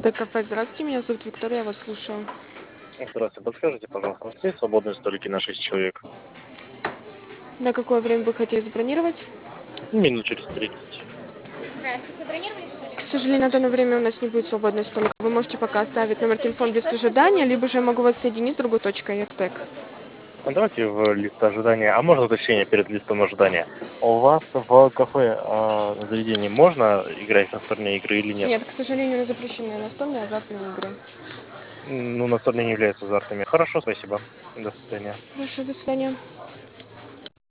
Кафе, здравствуйте, меня зовут Виктория, я вас слушаю. Здравствуйте, подскажите, пожалуйста, у вас есть свободные столики на 6 человек? На какое время вы хотите забронировать? Минут через 30. Здравствуйте, бронировали столик? К сожалению, на данное время у нас не будет свободного столика. Вы можете пока оставить номер телефона без ожидания, либо же я могу вас соединить с другой точкой ЭРТЭК. Ну, давайте в лист ожидания. А можно уточнение перед листом ожидания? У вас в кафе заведении можно играть в настольные игры или нет? Нет, к сожалению, у нас запрещены настольные азартные игры. Ну, настольные не являются азартными. Хорошо, спасибо. До свидания. Хорошо, до свидания.